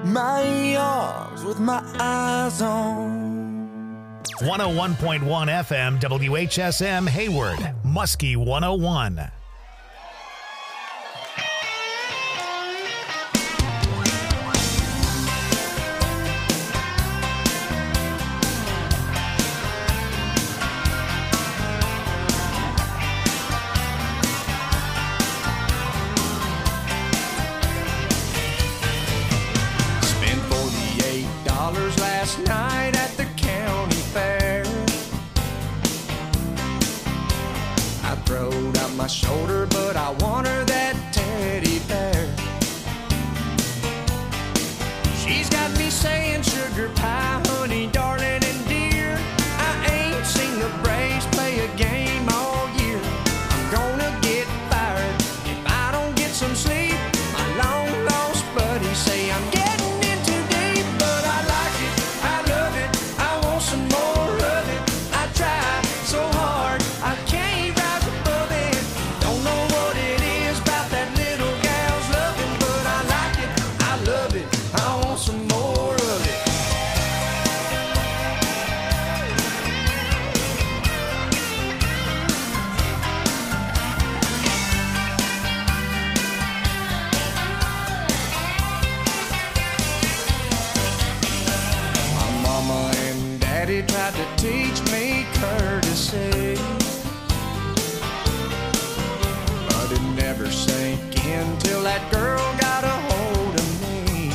my arms with my eyes on. 101.1 FM WHSM Hayward, Muskie 101. Last night at the county fair, I throwed out my shoulder, but I want her that teddy bear. She's got me saying sugar pie, honey, darling, and dear. I ain't seen the Braves play a game all year. I'm gonna get fired if I don't get some sleep. My long lost buddies say I'm getting in too deep, but I like it. I love it, I want some more of it. I try so hard, I can't rise above it. Don't know what it is about that little gal's loving, but I like it, I love it, I want some more of it. My mama and daddy tried to teach me courtesy, but it never sank in till that girl got a hold of me.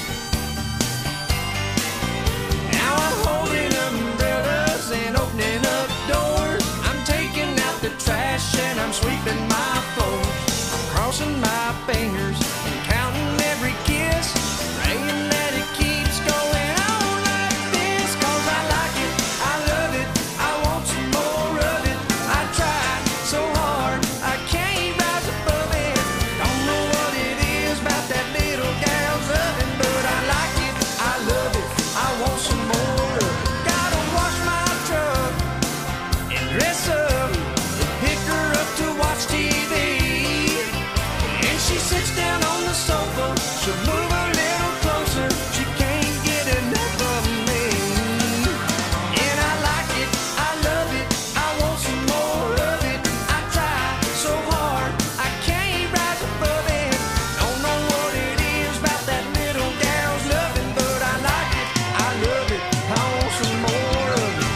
Now I'm holding umbrellas and opening up doors. I'm taking out the trash and I'm sweeping my floor. I'm crossing my fingers and counting every kiss, praying that it keeps going on like this. 'Cause I like it, I love it, I want some more of it. I tried so hard, I can't rise above it. Don't know what it is about that little gal's loving, but I like it, I love it, I want some more of it. Gotta wash my truck and dress up and pick her up to watch TV. And she sits down on the sofa, she'll move a little closer, she can't get enough of me. And I like it, I love it, I want some more of it. I try so hard, I can't rise above it. Don't know what it is about that little gal's loving, but I like it, I love it, I want some more of it.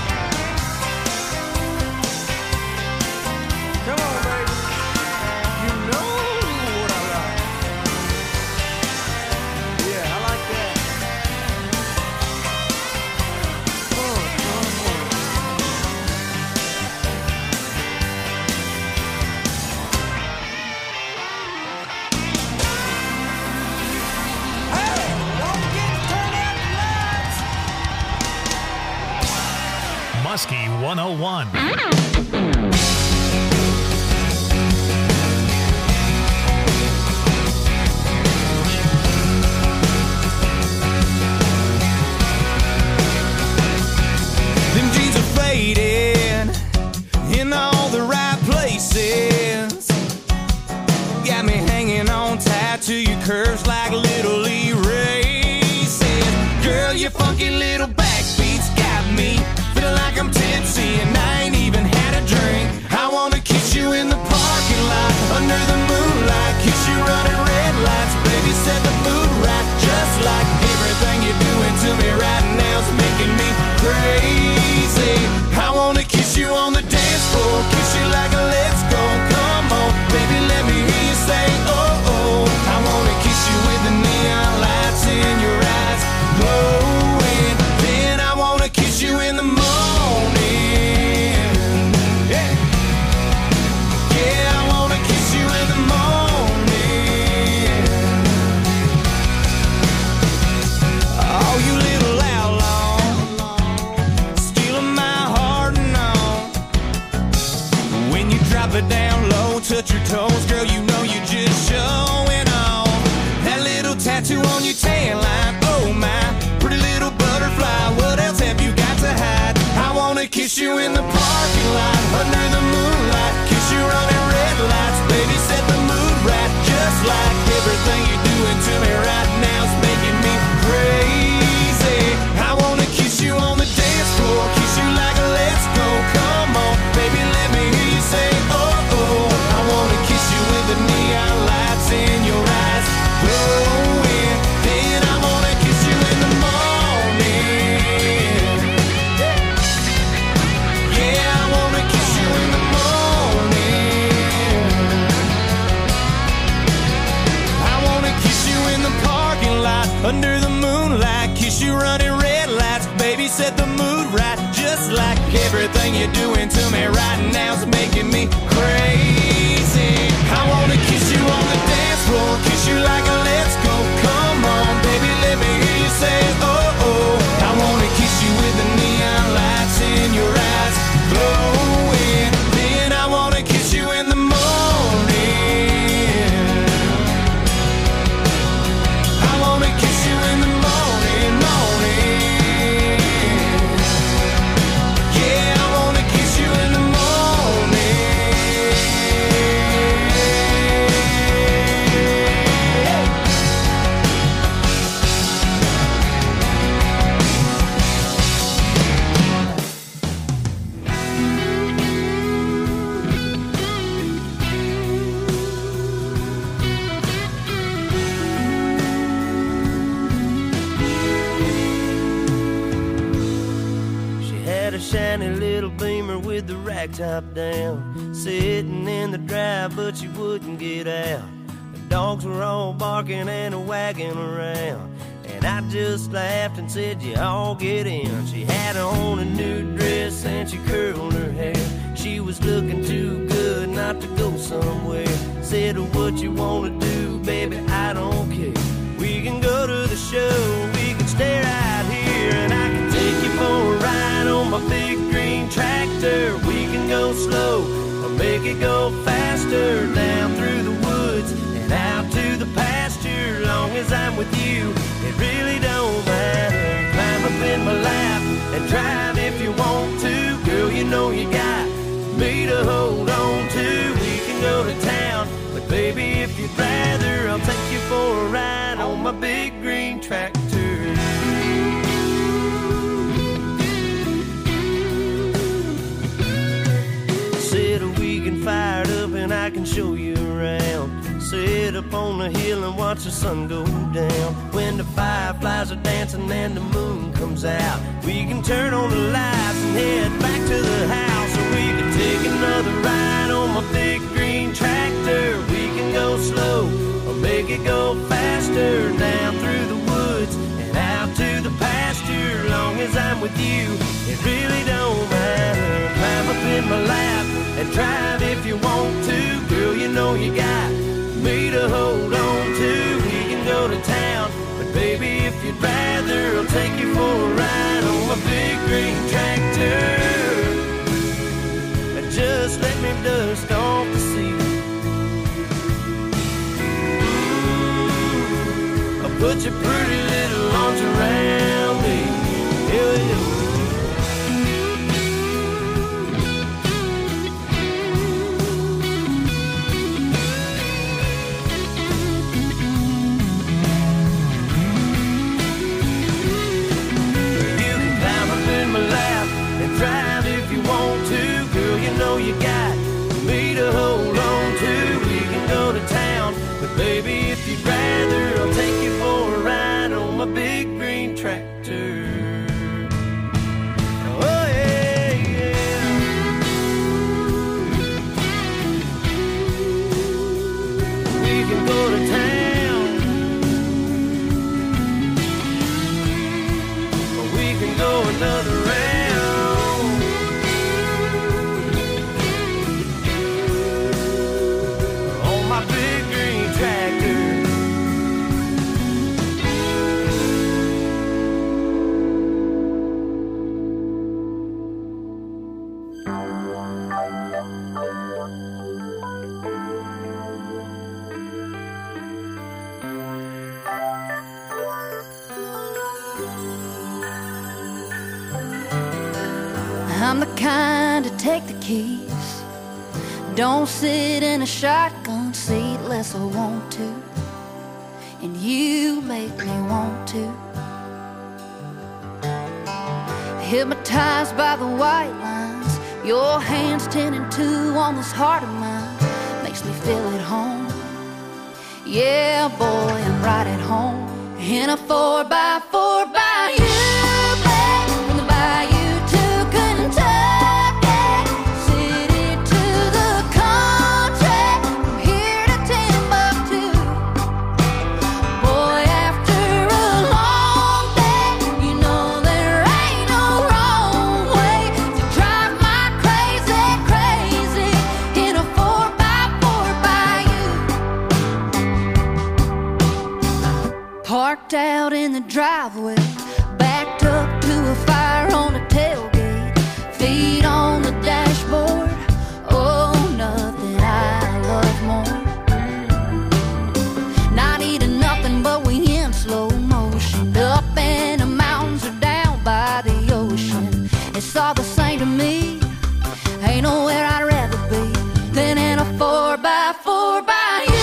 Come on, baby, you know what I like. Yeah, I like that. Hey, don't forget to turn out the lights. Muskie 101. Them jeans are faded in all the right places. Got me hanging on tight to your curves like little erases. Girl, your funky little backbeats got me feeling like I'm tipsy and I ain't even had a drink. I wanna kiss you in the parking lot under the moonlight, kiss you running red lights, baby, set the mood right. Just like everything you're doing to me right now's making me crazy. I wanna kiss you on the dance floor, kiss you like a let's go. Come on, baby, let me hear you say oh oh. I wanna kiss you with the neon lights in your eyes glowing. Then I wanna kiss you in the morning. Yeah, yeah, I wanna kiss you in the morning. Oh, you little outlaw, stealing my heart and all. When you drop it down low, touch your toes, girl, you know you just showing off. That little tattoo on your tan line, oh my, pretty little butterfly, what else have you got to hide? I wanna kiss you in the parking lot, under the moonlight, kiss you running red lights, baby, set the mood right. Just like everything you're doing to me right now's making me crazy. under the moonlight, kiss you running red lights, baby set the mood right, just like everything you're doing to me right now's making me crazy. I wanna kiss you on the dance floor, kiss you like a let's go, come on baby, let me hear you say oh oh. I wanna kiss you with the neon lights in your eyes glowing, then I wanna kiss you in the morning. I wanna kiss you in the morning, morning. Yeah, I wanna kiss you in the morning. Shiny little Beamer with the rack top down, sitting in the drive but she wouldn't get out. The dogs were all barking and wagging around, and I just laughed and said you all get in. She had on a new dress and she curled her hair. She was looking too good not to go somewhere. Said what you wanna do baby, I don't care. We can go to the show, we can stay right here, and I can take you for a ride on my big green tractor. We can go slow or make it go faster, down through the woods and out to the pasture. Long as I'm with you, it really don't matter. Climb up in my lap and drive if you want to. Girl, you know you got me to hold on to. We can go to town, but baby, if you'd rather, I'll take you for a ride on my big green tractor. Fired up and I can show you around. Sit up on the hill and watch the sun go down. When the fireflies are dancing and the moon comes out, we can turn on the lights and head back to the house. Or we can take another ride on my big green tractor. We can go slow or make it go faster, down through the woods and out to the pasture. Long as I'm with you, it really don't matter. Climb up in my lap and drive if you want to. Girl, you know you got me to hold on to. We can go to town, but baby, if you'd rather, I'll take you for a ride on my big green tractor. And just let me dust off the seat. I'll put your pretty little arms around me. Yeah. Drive if you want to, girl, you know you got me to hold on to. We can go to town, but baby, if you'd rather, I'll take you for a ride on my big green tractor. Oh yeah, yeah. We can go to town, or we can go another round. I'm the kind to take the keys, don't sit in a shotgun seat unless I want to, and you make me want to. Hypnotized by the white lines, your hands 10 and 2 on this heart of mine, makes me feel at home. Yeah, boy, I'm right at home in a 4x4 by you. Boy, after a Parked out in the driveway, backed up to a fire on the tailgate, feet on the dashboard. Oh, nothing I love more. Not eating nothing, but we in slow motion, up in the mountains or down by the ocean. It's all the same to me. Ain't nowhere I'd rather be than in a 4x4 by you.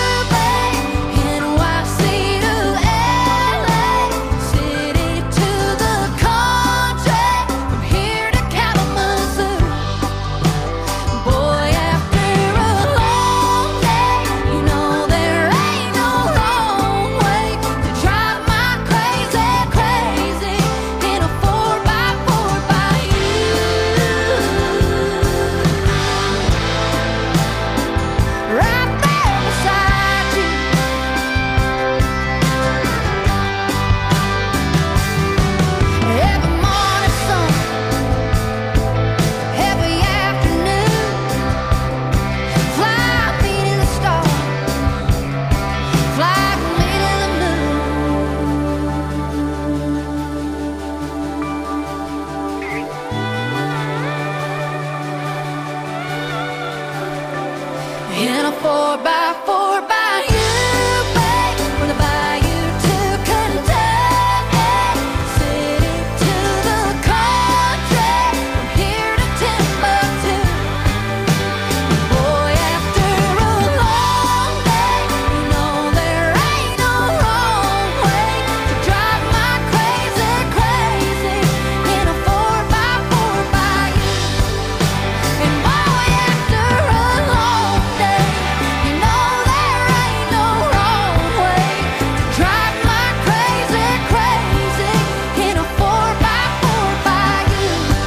In a 4x4 by you, babe, from the bayou to Kentucky, city to the country, from here to Timbuktu. Boy, after a long day, you know there ain't no wrong way to drive my crazy, crazy in a 4x4 by you. And boy, after a long day, you know there ain't no wrong way to drive my crazy, crazy in a 4x4 by you.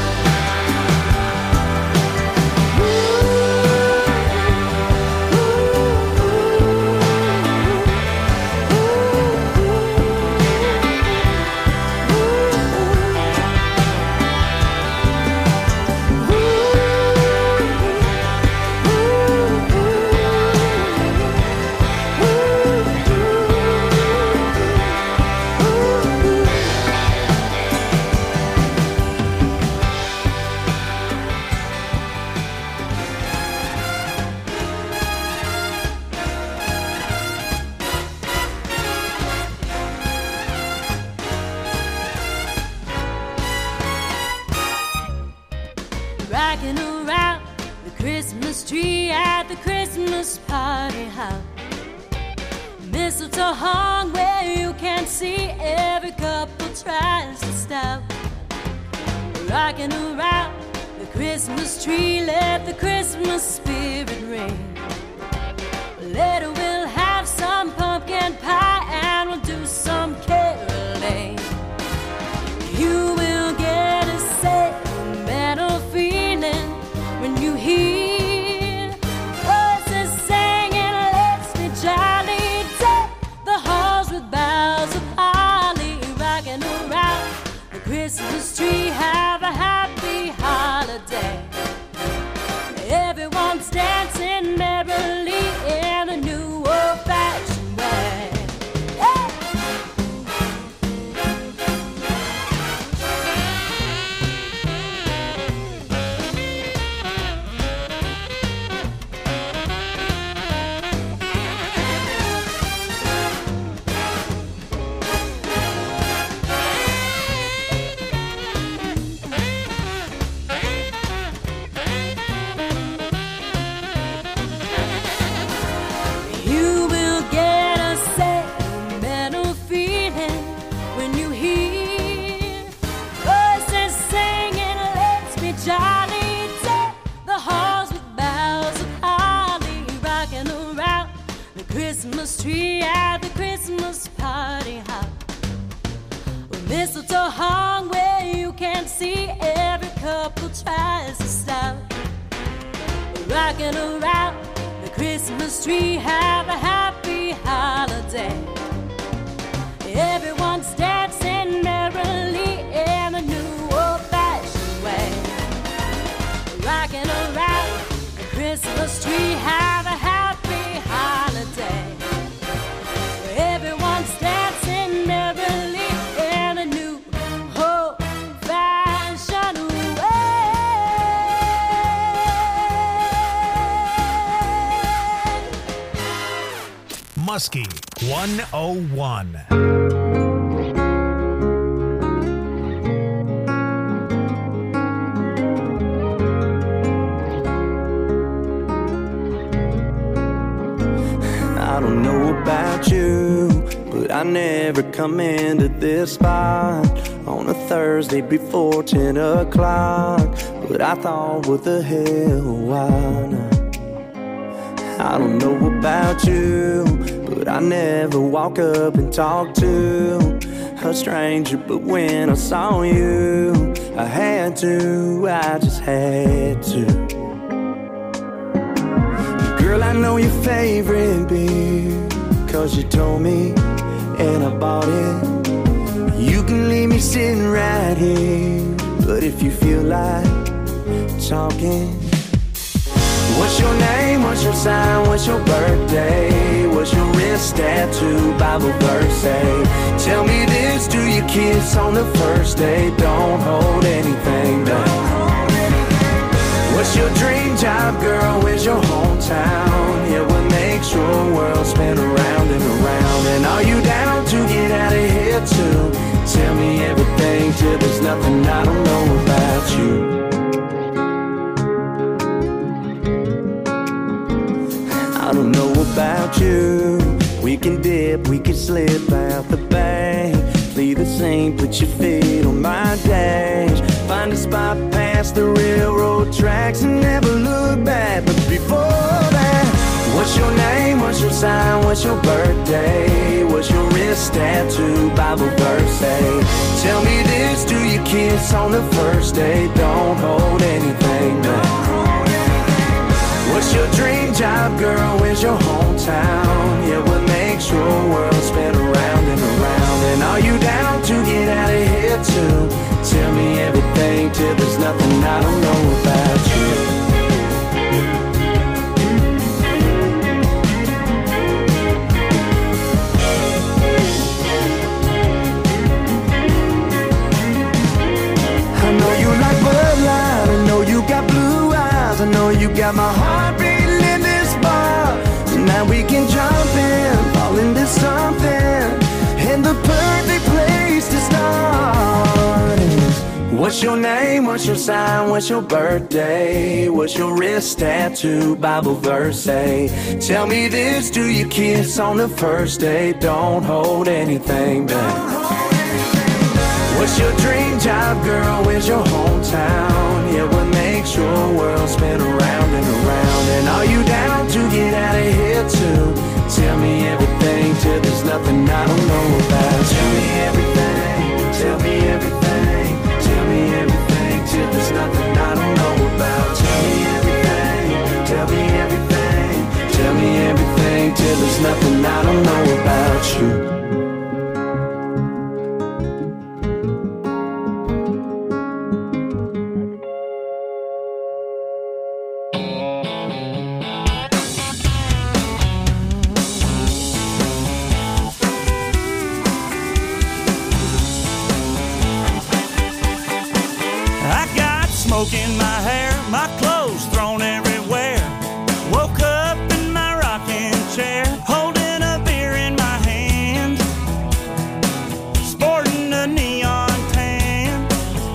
Rocking around the Christmas tree at the Christmas party hop. Mistletoe hung where you can't see, every couple tries to stop. Rocking around the Christmas tree, let the Christmas spirit ring. Later we'll have some pumpkin pie and we'll do some caroling. You will get a sentimental feeling when you hear voices singing, let's be jolly, deck the halls with boughs of holly. Rocking around the Christmas tree, have a happy holiday. Everyone's dancing merrily in a new old-fashioned way. Hey! You will get a sentimental feeling when you hear voices singing, let's be jolly, deck the halls with boughs of holly. Rocking around the Christmas tree at the Christmas party hop. With mistletoe hung where you can't see, every couple tries to stop. Rocking around the Christmas tree, have a happy holiday. Everyone's dancing merrily in a new old-fashioned way. Rocking around the Christmas tree, have a happy holiday. Everyone's dancing Muskie 101. I don't know about you, but I never come into this spot on a Thursday before 10 o'clock. But I thought, what the hell, why not? I don't know about you, but I never walk up and talk to a stranger. But when I saw you, I had to, I just had to. Girl, I know your favorite beer, 'cause you told me, and I bought it. You can leave me sitting right here, but if you feel like talking, what's your name, what's your sign, what's your birthday, what's your wrist tattoo, Bible verse say? Tell me this, do you kiss on the first date? Don't hold anything back. What's your dream job, girl? Where's your hometown? Yeah, what makes your world spin around and around? And are you down to get out of here too? Tell me everything till there's nothing I don't know about you. I don't know about you. We can dip, we can slip out the bank. Leave the scene, put your feet on my dash. Find a spot past the railroad tracks and never look back. But before that, what's your name, what's your sign, what's your birthday, what's your wrist tattoo, Bible verse say? Tell me this, do you kiss on the first date? Don't hold anything back. What's your dream job, girl? Where's your hometown? Yeah, what makes your world spin around and around? And are you down to get out of here too? Tell me everything till there's nothing I don't know about you. I know you like Bud Light, I know you got blue eyes, I know you got my heart beating in this bar. So now we can jump in, fall into something, and the perfect place to start is, what's your name, what's your sign, what's your birthday, what's your wrist tattoo, Bible verse say? Tell me this, do you kiss on the first date? Don't hold anything back. What's your dream job, girl? Where's your hometown? Yeah, what makes your world spin around and around? And are you down to get out of here too? Tell me everything till there's nothing I don't know about. Tell me everything, tell me everything, tell me everything till there's nothing I don't know about. Tell me everything, tell me everything, tell me everything till there's nothing I don't know about you. Smoke in my hair, my clothes thrown everywhere. Woke up in my rocking chair, holding a beer in my hand, sporting a neon tan.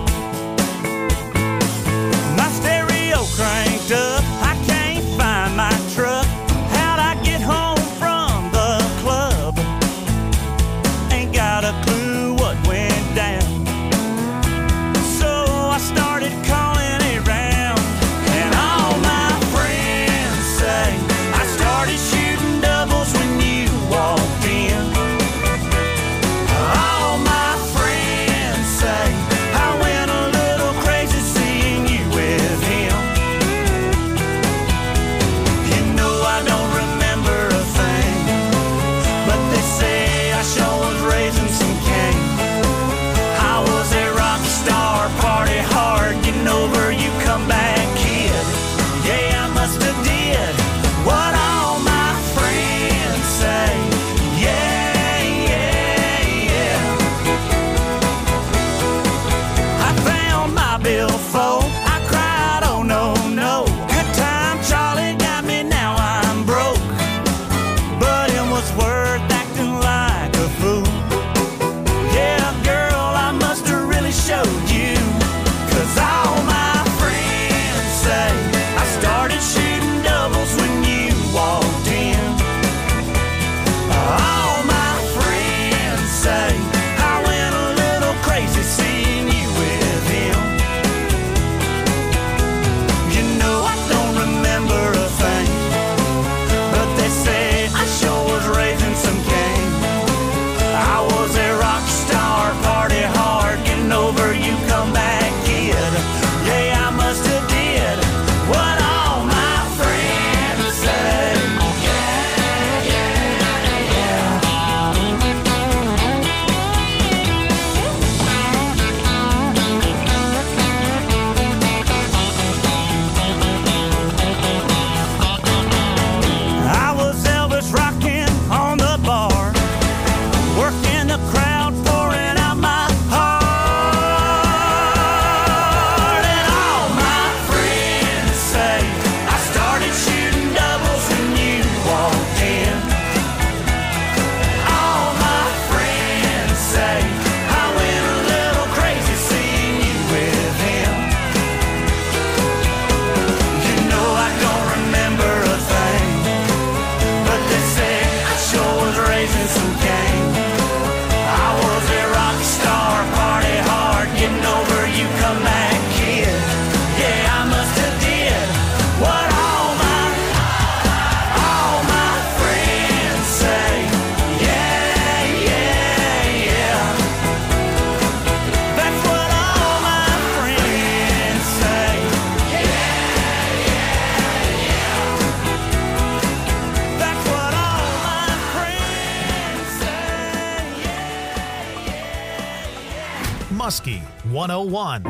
My stereo cranked up, I can't find my truck. How'd I get home from the club? Ain't got a clue what went down. So I started calling around, and all my friends say I started shooting doubles when you walked in. All my friends say I went a little crazy seeing you with him. You know I don't remember a thing, but they say I sure was raising some cane. I Muskie 101.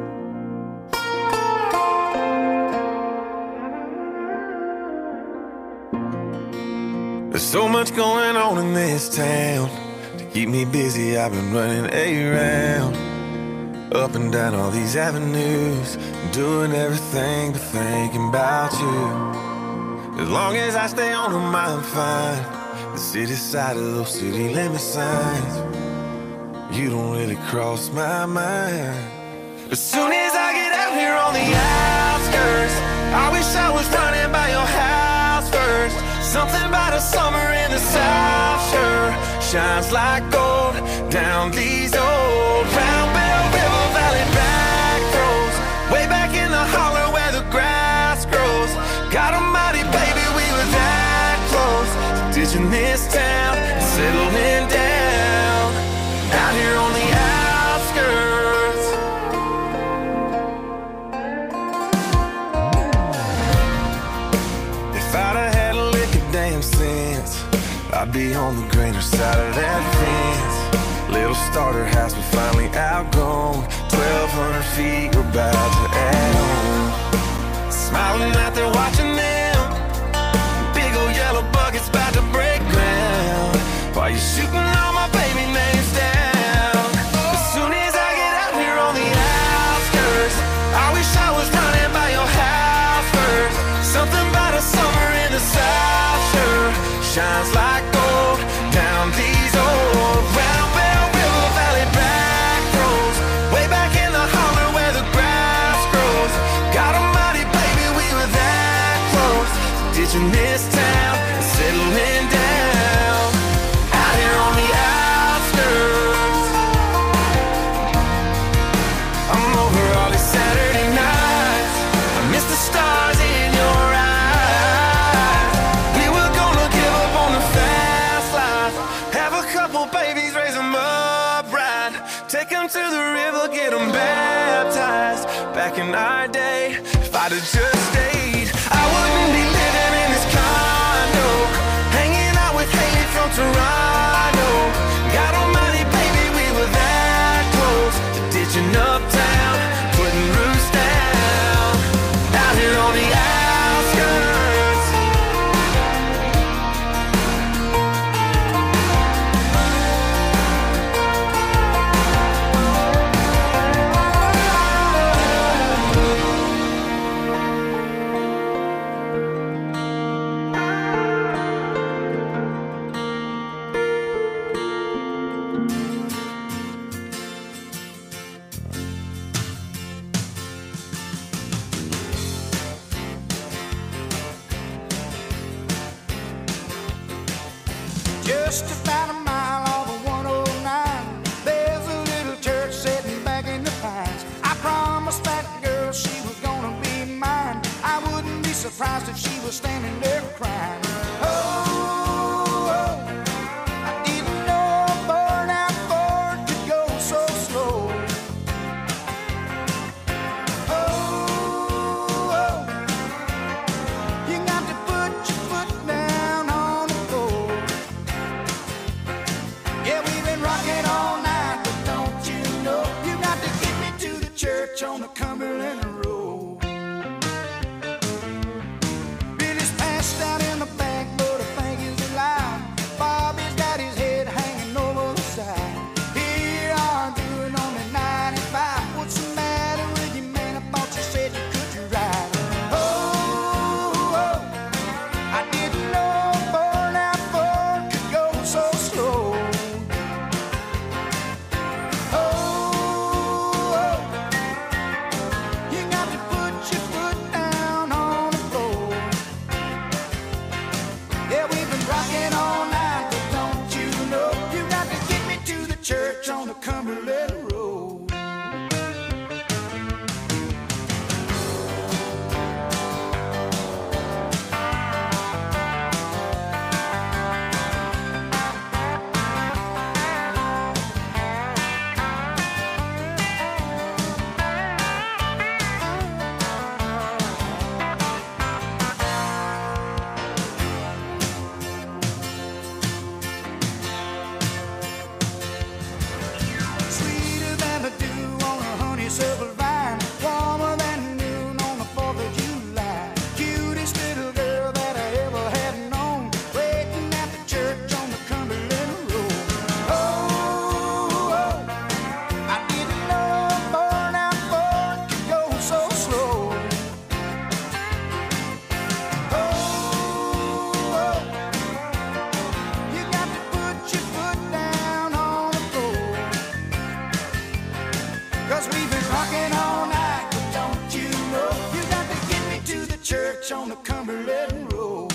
There's so much going on in this town. To keep me busy, I've been running around, up and down all these avenues, doing everything but thinking about you. As long as I stay on them, I'm fine. The city side of those city limit signs, you don't really cross my mind. As soon as I get out here on the outskirts, I wish I was running by your house first. Something about a summer in the South sure shines like gold down these old Round Bell River Valley back roads, way back in the holler where the grass grows. God almighty, baby, we were that close to ditching this town and settling down out here on the outskirts. If I'd have had a lick of damn sense, I'd be on the greener side of that fence. Little starter house we finally outgrown, 1,200 feet we're about to add on. Smiling out there watching them, big old yellow buckets about to break ground, while you're shooting all my baby names down. As soon as I get out here on the outskirts, I wish I was running by your house first. Something about a summer in the South sure shines like gold down these old Round Bell River Valley back roads, way back in the holler where the grass grows. God almighty, baby, we were that close to ditching this town and settling down out here on the outskirts. I'm over all these Saturday nights, I miss the stars in your eyes. We were gonna give up on the fast life, have a couple babies, raise them up right, take them to the river, get them baptized. Back in our day, if I'd have just stayed, I wouldn't be living in this condo, hanging out with Haley from Toronto. God almighty, baby, we were that close to ditching uptown, putting roots down out here on the outskirts. Just about a mile off of 109, there's a little church sitting back in the pines. I promised that girl she was gonna be mine. I wouldn't be surprised if she was standing there crying. Oh, I didn't know a burnout Ford could go so slow. Oh, you got to put your foot down on the floor. Yeah, we've been rocking all night, but don't you know, you got to get me to the church on the Cumberland Road. Billy's passed out in the back, but I think he's alive. Bobby's got his head hanging over the side. Here I'm doing only 95. What's the matter with you, man? I thought you said you could ride. Oh, I didn't know a burnout Ford could go so slow. Oh, you got to put your foot down on the floor. Yeah, we've been rocking all night, but don't you know, you got to get me to the church on the Cumberland Road. silver vine, warmer than noon on the 4th of July. Cutest little girl that I ever had known, waiting at the church on the Cumberland Road. Oh, I didn't know born out for it could go so slow. Oh, you got to put your foot down on the floor. 'Cause we've been rocking all night, but don't you know, you got to get me to the church on the Cumberland Road.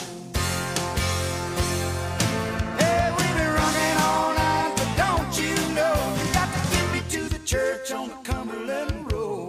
Hey, we've been rocking all night, but don't you know, you got to get me to the church on the Cumberland Road.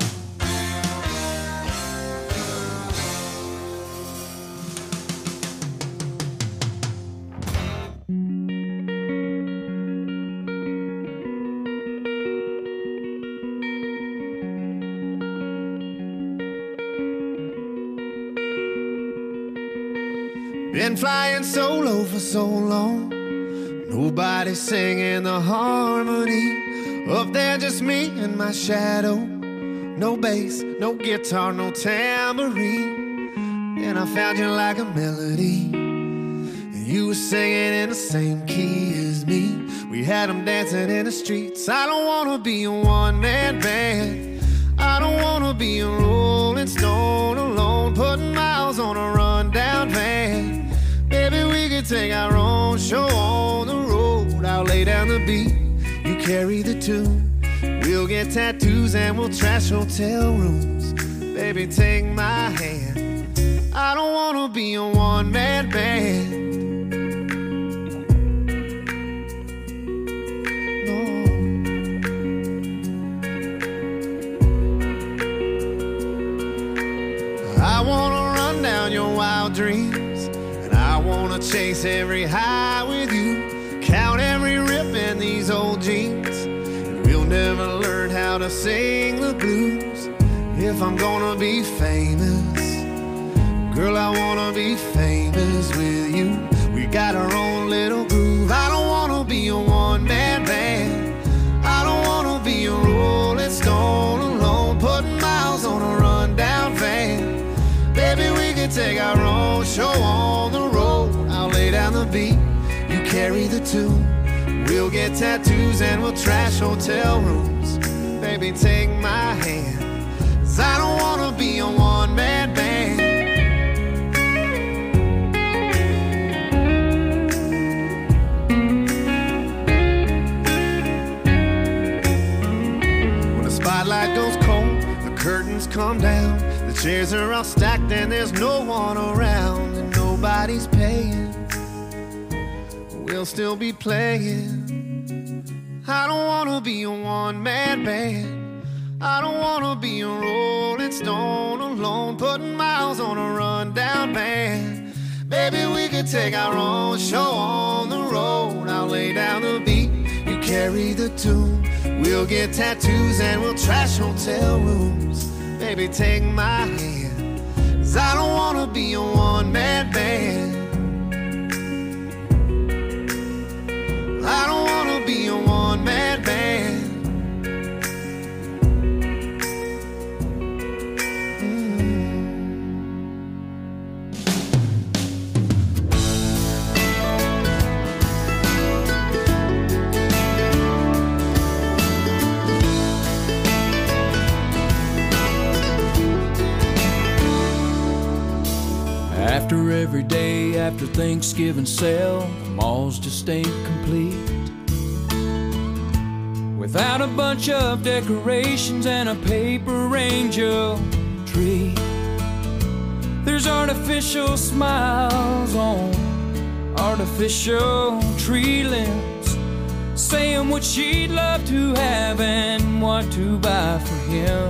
Been flying solo for so long, nobody singing the harmony. Up there just me and my shadow, no bass, no guitar, no tambourine. And I found you like a melody, and you were singing in the same key as me. We had them dancing in the streets. I don't wanna be a one-man band, I don't wanna be a Rolling Stone alone, putting miles on a rundown van. Maybe we could take our own show on the road. I'll lay down the beat, you carry the tune. We'll get tattoos and we'll trash hotel rooms. Baby, take my hand, I don't wanna be a one-man band. No. I wanna run down your wild dreams, I wanna chase every high with you, count every rip in these old jeans, and we'll never learn how to sing the blues. If I'm gonna be famous, girl, I wanna be famous with you. We got our own little groove. I don't wanna be a one-man band, I don't wanna be a Rolling Stone alone, putting miles on a rundown van. Baby, we can take our own show on the road. I'll lay down the beat, you carry the tune. We'll get tattoos and we'll trash hotel rooms. Baby, take my hand, 'cause I don't wanna be a one-man band. When the spotlight goes cold, the curtains come down, the chairs are all stacked and there's no one around, and nobody's paying, we'll still be playing. I don't wanna be a one-man band, I don't wanna be a Rolling Stone alone, putting miles on a rundown van. Baby, we could take our own show on the road. I'll lay down the beat, you carry the tune. We'll get tattoos and we'll trash hotel rooms. Baby, take my hand, 'cause I don't wanna be a one-man band. I don't wanna be a one-man band. After every day after Thanksgiving sale, the malls just ain't complete without a bunch of decorations and a paper angel tree. There's artificial smiles on artificial tree limbs, saying what she'd love to have and what to buy for him.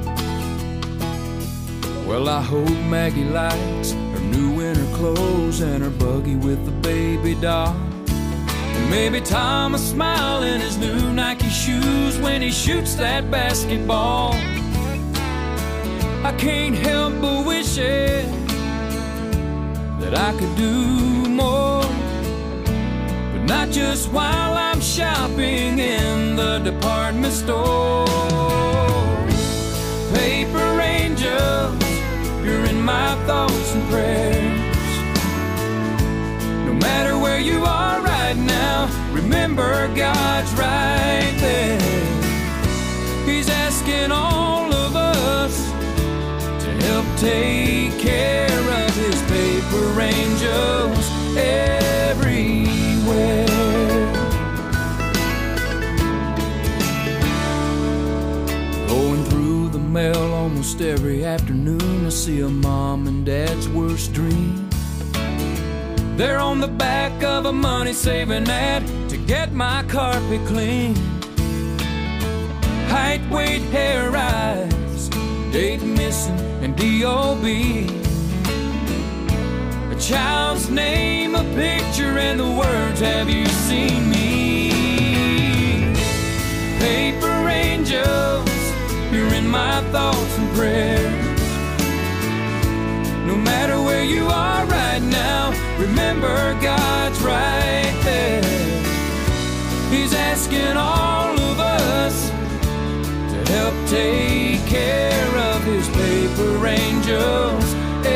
Well, I hope Maggie likes her new winter clothes and her buggy with the baby doll. And maybe Tom will smile in his new Nike shoes when he shoots that basketball. I can't help but wishing that I could do more, but not just while I'm shopping in the department store. my thoughts and prayers. No matter where you are right now, remember God's right there. He's asking all of us to help take care of his paper angels everywhere. Going through the mail almost every afternoon, I see a mom and dad's worst dream. They're on the back of a money-saving ad to get my carpet clean. Height, weight, hair, eyes, date missing, and D.O.B. A child's name, a picture, and the words, have you seen me? Paper angels, you're in my thoughts and prayers. No matter where you are right now, remember God's right there. He's asking all of us to help take care of his paper angels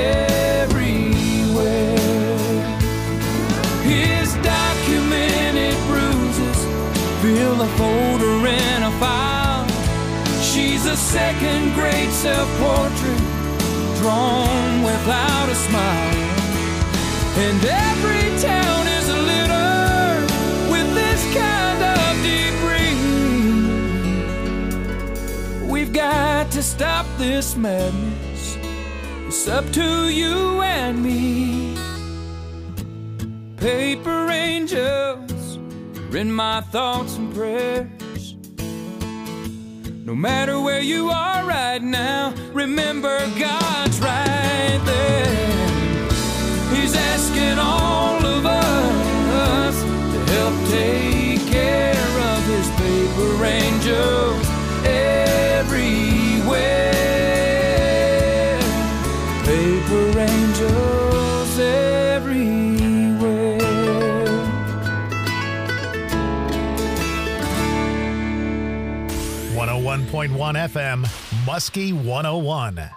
everywhere. His documented bruises fill a folder in a file. She's a second-grade self-portrait drawn without a smile. And every town is littered with this kind of debris. We've got to stop this madness. It's up to you and me. Paper angels are in my thoughts and prayers. No matter where you are right now, remember God's right there. He's asking all of us to help take care of his paper angels everywhere. Paper angels everywhere. 101.1 FM, Muskie 101.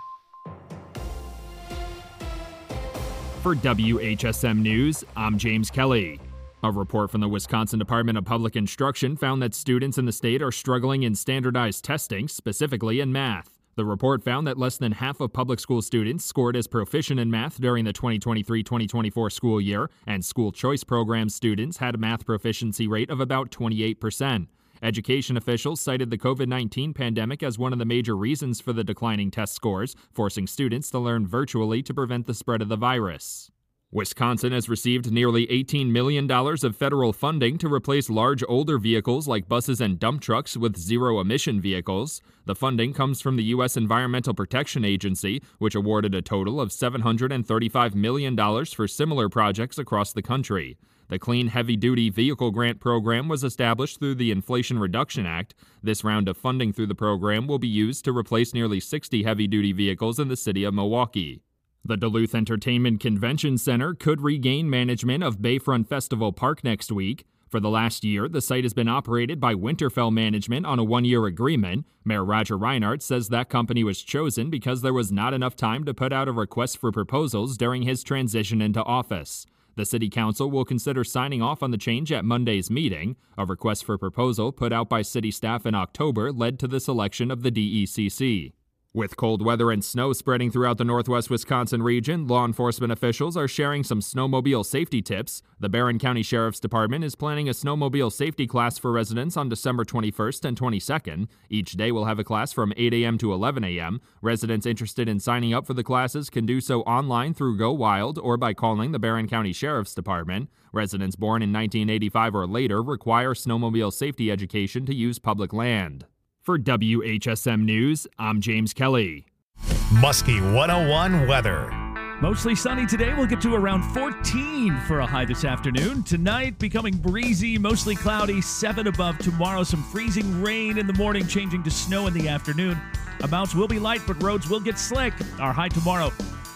For WHSM News, I'm James Kelly. A report from the Wisconsin Department of Public Instruction found that students in the state are struggling in standardized testing, specifically in math. The report found that less than half of public school students scored as proficient in math during the 2023-2024 school year, and school choice program students had a math proficiency rate of about 28%. Education officials cited the COVID-19 pandemic as one of the major reasons for the declining test scores, forcing students to learn virtually to prevent the spread of the virus. Wisconsin has received nearly $18 million of federal funding to replace large older vehicles like buses and dump trucks with zero-emission vehicles. The funding comes from the U.S. Environmental Protection Agency, which awarded a total of $735 million for similar projects across the country. The Clean Heavy-Duty Vehicle Grant Program was established through the Inflation Reduction Act. This round of funding through the program will be used to replace nearly 60 heavy-duty vehicles in the city of Milwaukee. The Duluth Entertainment Convention Center could regain management of Bayfront Festival Park next week. For the last year, the site has been operated by Winterfell Management on a one-year agreement. Mayor Roger Reinhardt says that company was chosen because there was not enough time to put out a request for proposals during his transition into office. The City Council will consider signing off on the change at Monday's meeting. A request for proposal put out by city staff in October led to the selection of the DECC. With cold weather and snow spreading throughout the northwest Wisconsin region, law enforcement officials are sharing some snowmobile safety tips. The Barron County Sheriff's Department is planning a snowmobile safety class for residents on December 21st and 22nd. Each day will have a class from 8 a.m. to 11 a.m. Residents interested in signing up for the classes can do so online through Go Wild or by calling the Barron County Sheriff's Department. Residents born in 1985 or later require snowmobile safety education to use public land. For WHSM News, I'm James Kelly. Muskie 101 weather. Mostly sunny today. We'll get to around 14 for a high this afternoon. Tonight, becoming breezy, mostly cloudy, 7 above. Tomorrow, some freezing rain in the morning, changing to snow in the afternoon. Amounts will be light, but roads will get slick. Our high tomorrow,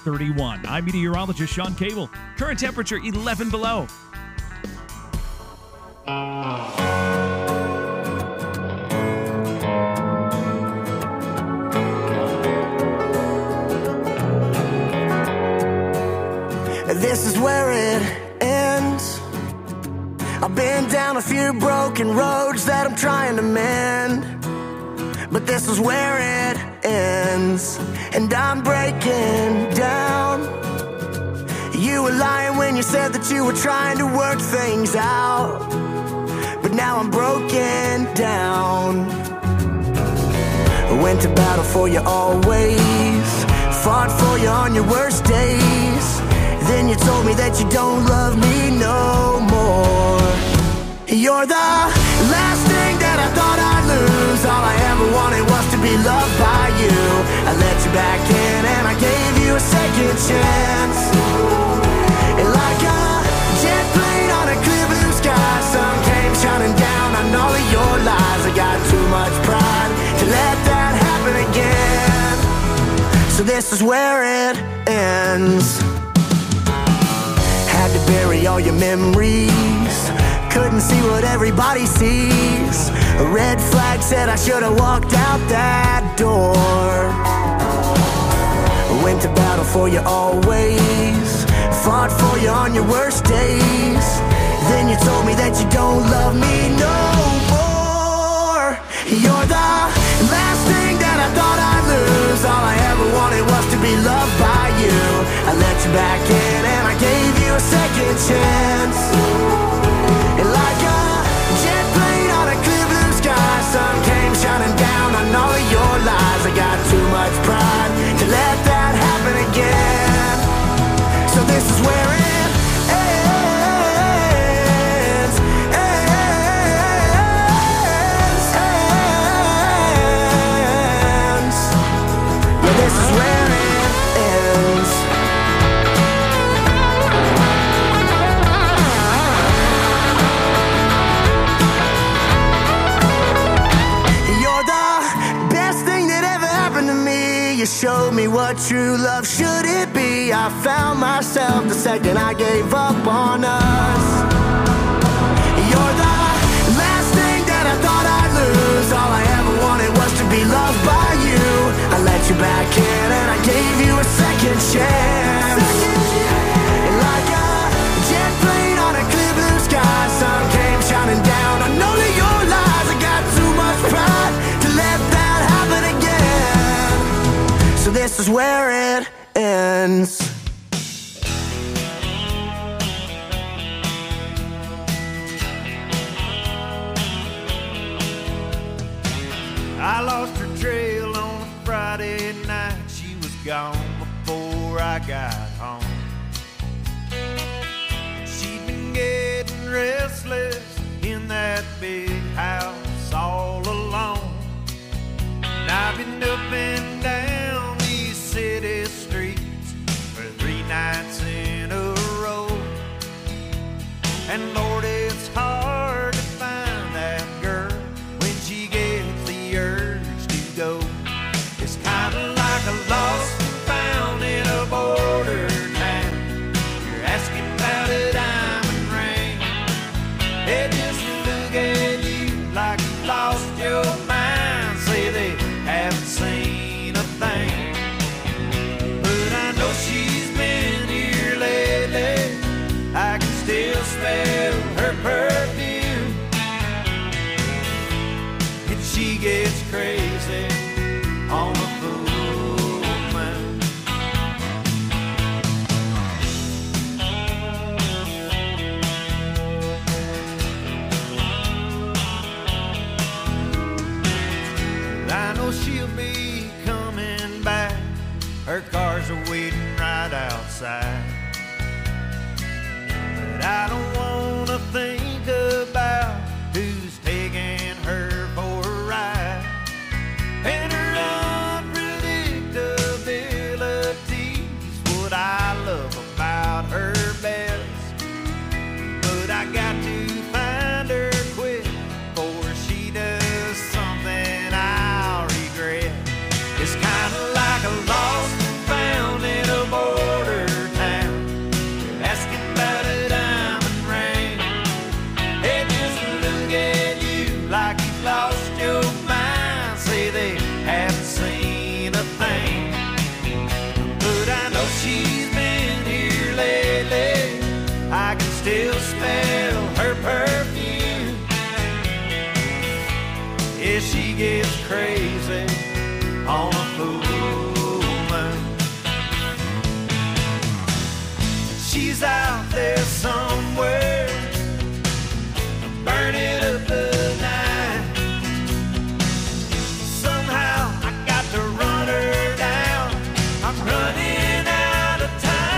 31. I'm meteorologist Sean Cable. Current temperature, 11 below. broken roads that I'm trying to mend, but this is where it ends, and I'm breaking down. You were lying when you said that you were trying to work things out, but now I'm broken down. I went to battle for you always, fought for you on your worst days. Then you told me that you don't love me no more. You're the last thing that I thought I'd lose. All I ever wanted was to be loved by you. I let you back in and I gave you a second chance. And like a jet plane on a clear blue sky, sun came shining down on all of your lies. I got too much pride to let that happen again. So this is where it ends. Had to bury all your memories, couldn't see what everybody sees. A red flag said I should have walked out that door. I went to battle for you always, fought for you on your worst days. Then you told me that you don't love me no more. You're the last thing that I thought I'd lose. All I ever wanted was to be loved by you. I let you back in and I gave you a second chance. And like a jet plane on a clear blue sky, sun came shining down on all of your lies. I got too much pride to let that happen again. So this is where it ends, ends. Yeah, this is where it ends. You showed me what true love should it be. I found myself the second I gave up on us. You're the last thing that I thought I'd lose. All I ever wanted was to be loved by you. I let you back in and I gave you a second chance. And like a jet plane on a clear blue sky, sun came shining down on all of your lies. I got too much pride to let that happen again. So this is where it ends. I lost her trail on a Friday night. She was gone before I got home. She'd been getting restless in that big house all alone. And I've been up and down these city streets for 3 nights in a row. And Lord, it's hard to find that girl when she gets the urge to go. It's kind of like a lost and found in a border town. You're asking about a diamond ring. They just look at you like you lost your mind. Say they haven't seen a thing. But I know she's been here lately. I can still smell her perfume. And she gets crazy on a full moon. I know she'll be coming back. Her cars are waiting right outside. But I don't wanna think about who's taking her for a ride. And her unpredictability's what I love about her best. But I got to find her quick before she does something I'll regret. It's kinda like a lost and found in a border town. You're asking about a diamond ring. They just look at you like you've lost your mind. Say they haven't seen a thing. But I know she's been here lately. I can still smell her perfume. Yeah, she gets crazy on a full moon. She's out there somewhere, burning up the night. Somehow I got to run her down. I'm running out of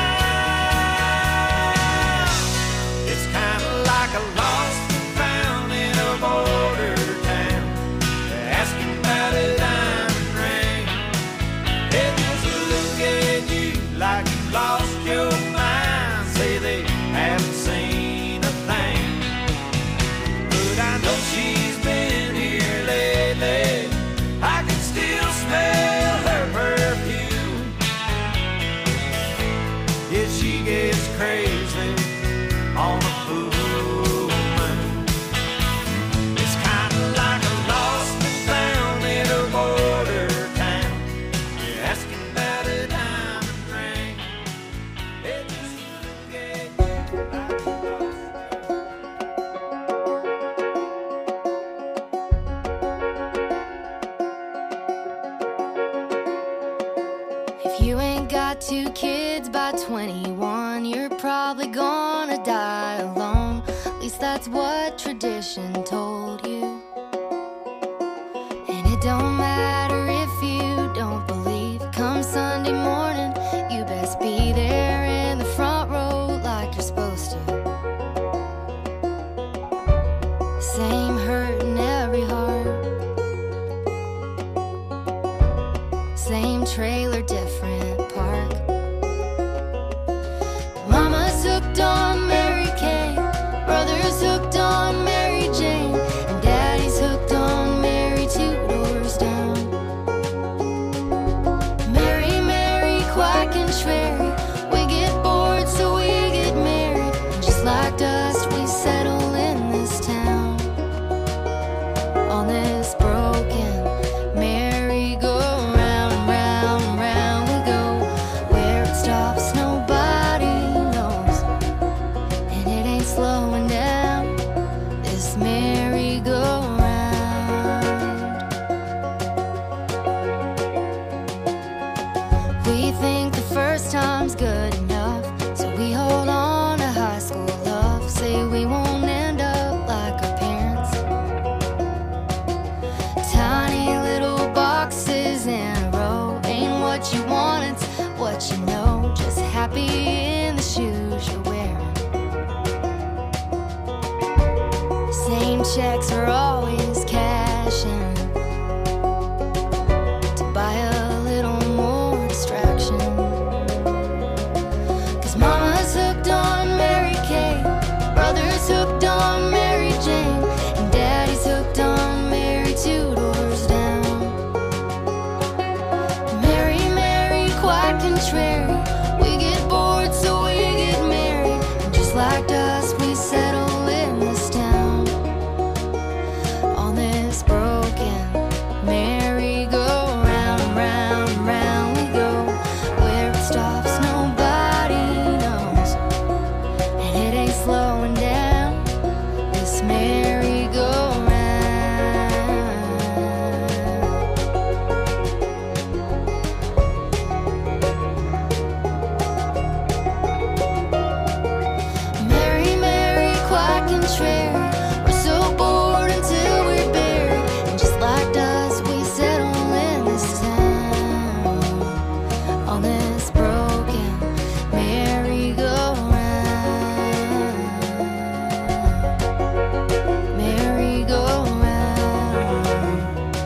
time. It's kind of like a lost and found in a border town. They're asking about a diamond ring. They just look at you like you lost your mind. Say they haven't seen a thing, but I know she's been here lately. I can still smell her perfume. Yeah, she gets crazy on a full moon. It's kind of like a lost and found in a border town. You're asking about a diamond ring. They just look at you like you If you ain't got 2 kids by 21, you're probably gonna die alone. At least that's what tradition told you. And it don't matter if you don't believe. Come Sunday morning, you best be there in the front row like you're supposed to. Same hurt in every heart, same trailer, different park. Mama's hooked on Mary Kay, brother's hooked on Mary Jane, and daddy's hooked on Mary 2 doors down. Mary, Mary, quack and Sherry, we get bored so we get married, and just like dust we settle in this town. On this broken merry-go-round, round, round we go. Where it stops nobody knows, and it ain't slowing down, this merry-go-round. We think the first time's good enough, so we hold on to high school love. Say we won't end up like our parents, tiny little boxes in a row. Ain't what you want, it's what you know. Just happy in the shoes you're wearing. Same checks are always cashing to buy a little more distraction. 'Cause mama's hooked on Mary Kay, brother's hooked on Mary Jane, and daddy's hooked on Mary 2 doors down. Mary, Mary, quack and Sherry, we get bored so we get married, and just like dust we settle in this town. On this broken merry-go-round, round, round we go. Where it stops nobody knows, and it ain't slowing down, this merry-go-round. Mary, Mary, quack and Sherry, we're so bored until we're buried, and just like dust we settle in this town. On this broken merry-go-round, merry-go-round.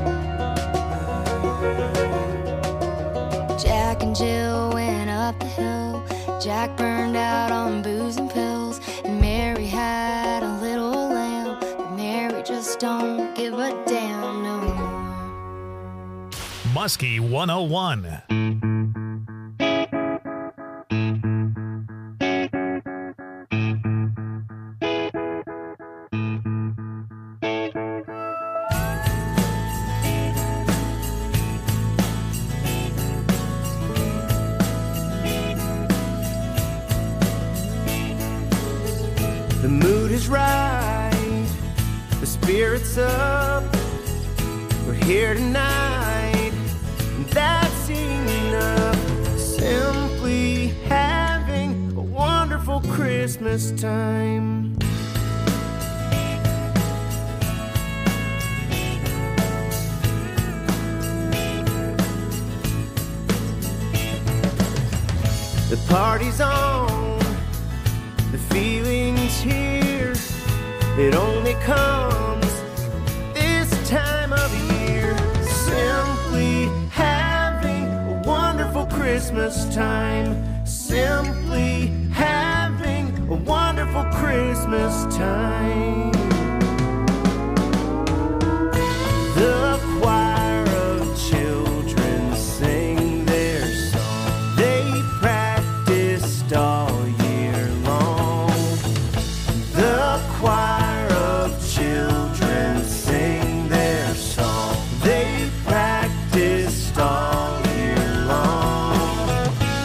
Jack and Jill went up the hill. Jack burned out on booze and pills, and Mary had a little lamb, but Mary just don't give a damn no more. Muskie 101. The mood is right, the spirit's up. here tonight. That's enough. Simply having a wonderful Christmas time. The party's on, the feeling's here. It only comes this time of year. Simply having a wonderful Christmas time. Simply having a wonderful Christmas time. The choir of children sing their song. They practiced all year long. The choir of children sing their song. They practiced all year long.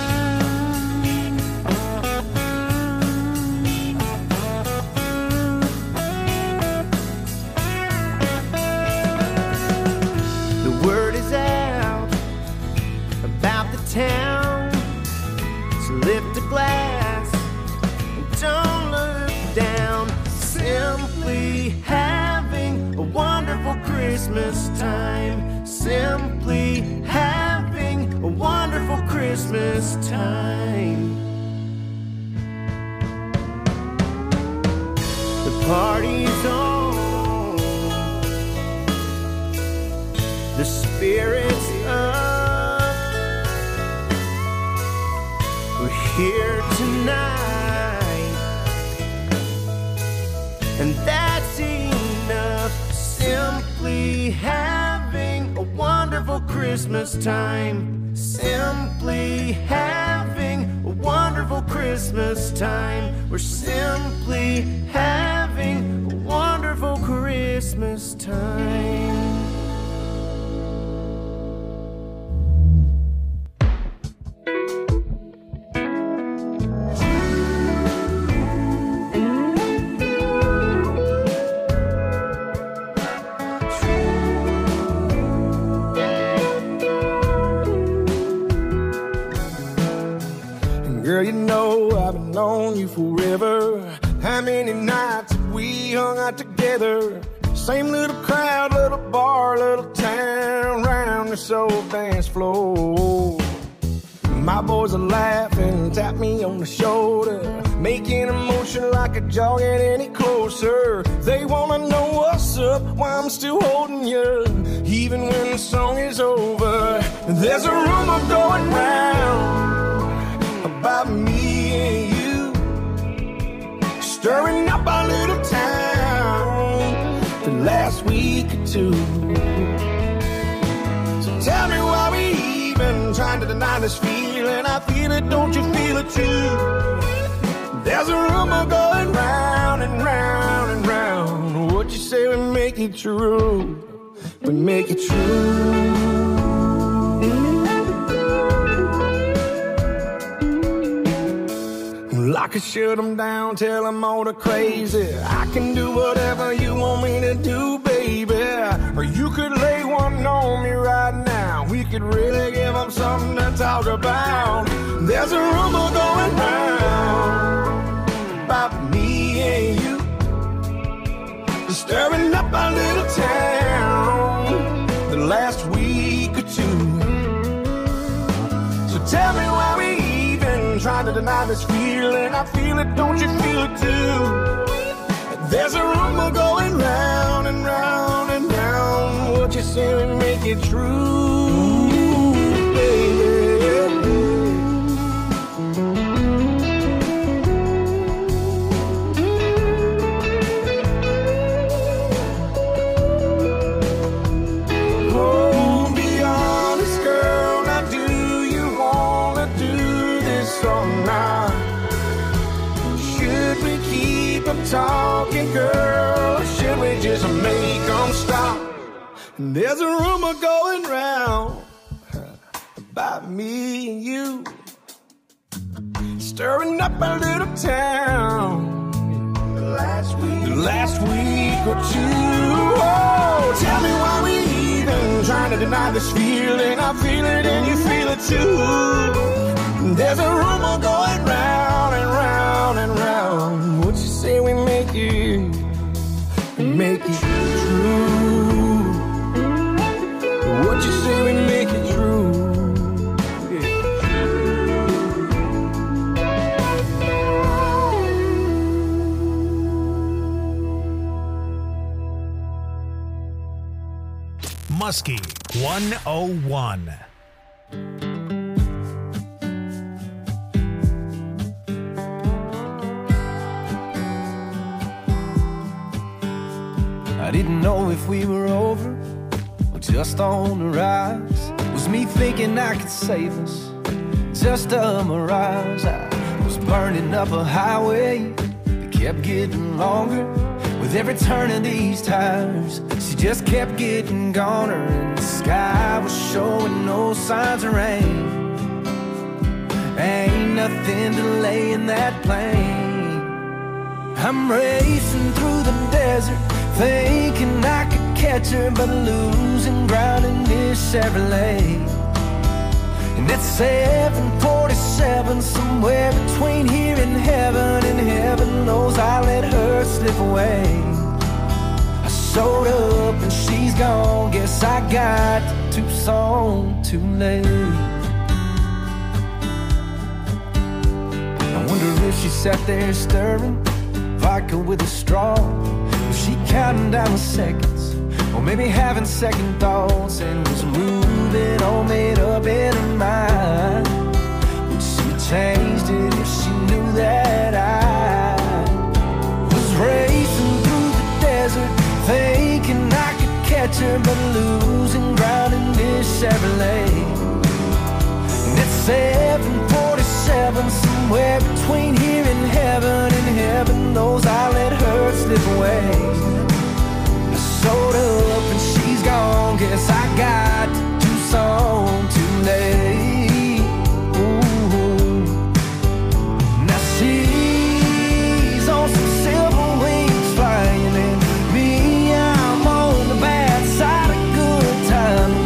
The word is out about the town, so lift a glass and don't look down. Simply having a wonderful Christmas time. Simply having a wonderful Christmas time. The party's on, the spirit's up. We're here tonight, and that's enough. Simply having a wonderful Christmas time. Simply having a wonderful Christmas time. We're simply having a wonderful Christmas time. Girl, you know I've been on you forever. How many nights have we hung out together? Same little crowd, little bar, little town, round this old dance floor. My boys are laughing, tap me on the shoulder, making a motion like a jog get any closer. They wanna know what's up, why I'm still holding you, even when the song is over. There's a rumor going round about me and you, stirring up our little town the last week or two. So tell me why we even trying to deny this feeling. I feel it, don't you feel it too? There's a rumor going round and round and round. What you say we make it true, we make it true. I could shut them down, tell them all the crazy. I can do whatever you want me to do, baby. Or you could lay one on me right now. We could really give them something to talk about. There's a rumor going round about me and you, stirring up our little town the last week or two. So tell me why we trying to deny this feeling. I feel it, don't you feel it too? There's a rumor going round and round and round. What you say we make it true, baby. Oh, be honest, girl. Now do you wanna do this or not? Should we keep them talking, girl, or should we just make them stop? There's a rumor going round about me and you, stirring up our little town the last week or two. Oh, tell me why we even to deny this feeling. I feel it and you feel it too. There's a rumor going round and round and round. What you say we make it true? What you say we make it true? Muskie 101. I didn't know if we were over or just on the rise. Was me thinking I could save us, just a mirage. I was burning up a highway that kept getting longer. With every turn of these tires, she just kept getting goner. And the sky was showing no signs of rain. Ain't nothing delaying that plane. I'm racing through the desert, thinking I could catch her, but losing ground in this Chevrolet. And it's 747, somewhere between here and heaven knows I let her slip away. I showed up and she's gone, guess I got to Tucson too late. I wonder if she sat there stirring vodka with a straw. Was she counting down the seconds, or maybe having second thoughts, and was moving all made up in her mind? Would she changed it if she knew that I was racing through the desert, thinking I could catch her, but losing ground in this Chevrolet? And it's 747, somewhere between here and heaven knows I let her slip away. I showed up and she's gone, guess I got to Tucson too late. Ooh. Now she's on some silver wings flying, and me, I'm on the bad side of good time,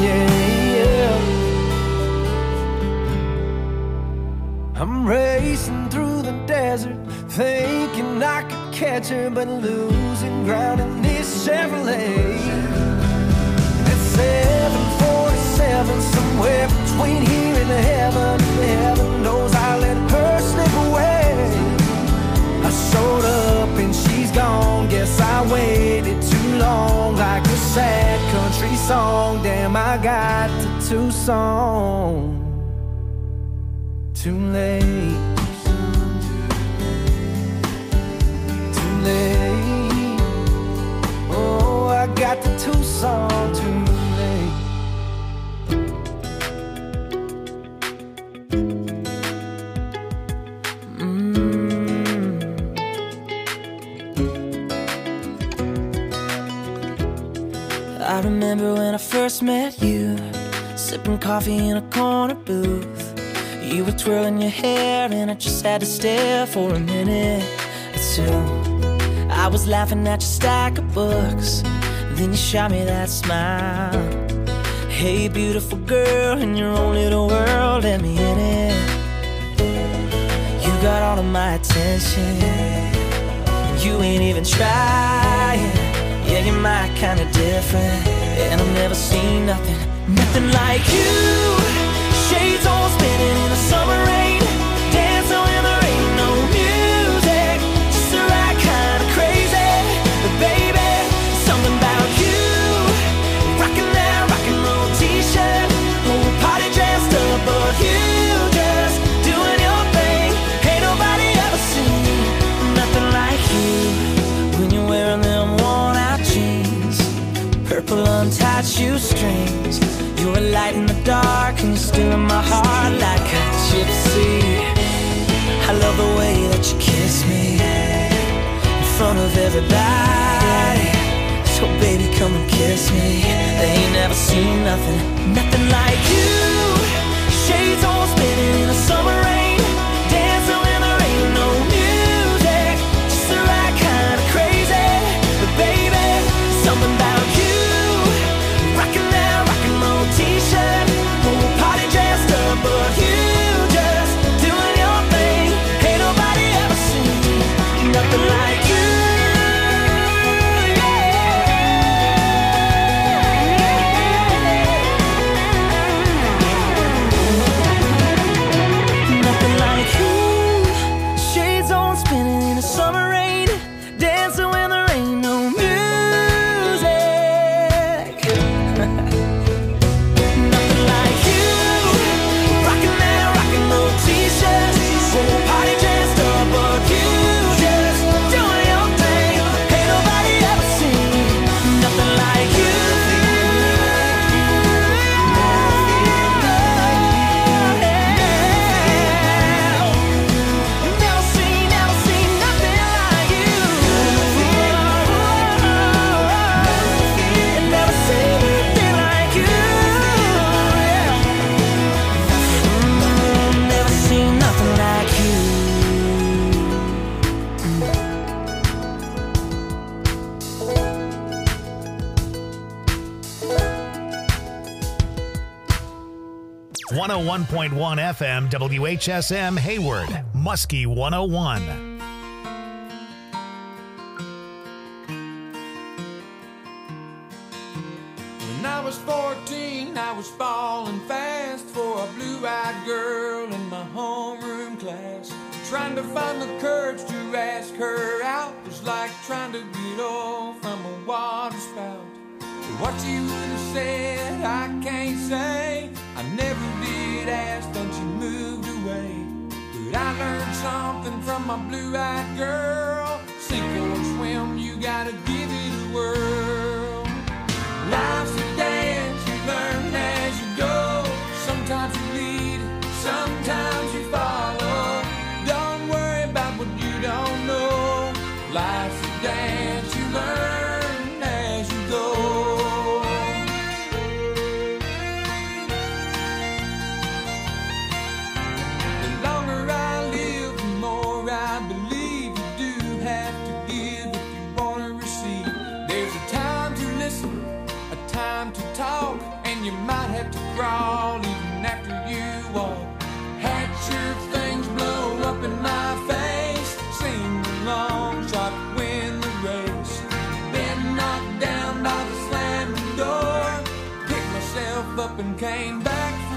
yeah. I'm racing through the desert, thinking I could catch her, but losing ground in this Chevrolet. It's 747, somewhere between here and heaven knows I let her slip away. I showed up and she's gone, guess I waited too long, like a sad country song. Damn, I got to Tucson too late. Oh, I got to Tucson too late. I remember when I first met you, sipping coffee in a corner booth. You were twirling your hair and I just had to stare for a minute or two. I was laughing at your stack of books, then you shot me that smile. Hey beautiful girl, in your own little world, let me in it. You got all of my attention, you ain't even trying. Yeah, you're my kind of different, and I've never seen nothing like you. Shades all spinning in the summer rain, dancing when there ain't no music, just the right kind of crazy. But baby, something about you, rocking that rock and roll t-shirt, whole party dressed up, but you just doing your thing. Ain't nobody ever seen nothing like you. When you're wearing them worn out jeans, purple untied shoestrings, you're a light in the dark and you're still in my heart like a gypsy. I love the way that you kiss me in front of everybody. So baby, come and kiss me. They ain't never seen nothing like you. Shades all spinning in the summer rain, dancing when there ain't no music, just the right kind of crazy. But baby, something about you, rocking that rock and roll 101.1 FM WHSM Hayward, Muskie 101. When I was 14, I was falling fast for a blue-eyed girl in my homeroom class. Trying to find the courage to ask her out was like trying to get oil from a water spout. What you would have said, I can't say. I never did ask, then she moved away. But I learned something from my blue-eyed girl. Sink or swim, you gotta give it a whirl. Life's a dance, you learn as you go. Sometimes you lead, sometimes you follow. Don't worry about what you don't know. Life's a dance, you learn as you go. The longer I live, the more I believe you do have to give if you want to receive. There's a time to listen, a time to talk, and you might have to crawl even after you walk. Had your things blow up in my face, sing along, try to win the race. Been knocked down by the slamming door, picked myself up and came back